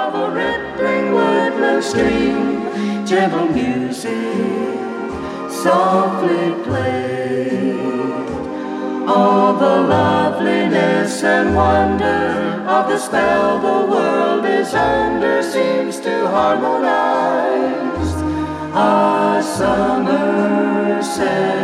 of a rippling woodland stream, gentle music softly played. All the loveliness and wonder of the spell the world is under seems to harmonize. A summer